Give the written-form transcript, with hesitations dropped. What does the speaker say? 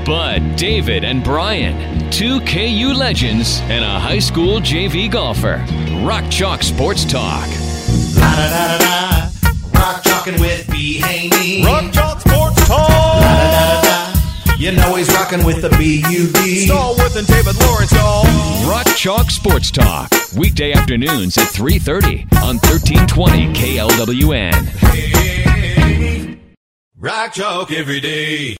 Bud, David, and Brian, two KU legends and a high school JV golfer. Rock Chalk Sports Talk. La-da-da-da-da. Rock Chalkin' with B. Haney. Rock Chalk Sports Talk. La-da-da-da-da. You know he's rockin' with the B.U.D. Stallworth and David Lawrence, y'all. Rock Chalk Sports Talk. Weekday afternoons at 3:30 on 1320 KLWN. Rock Chalk every day.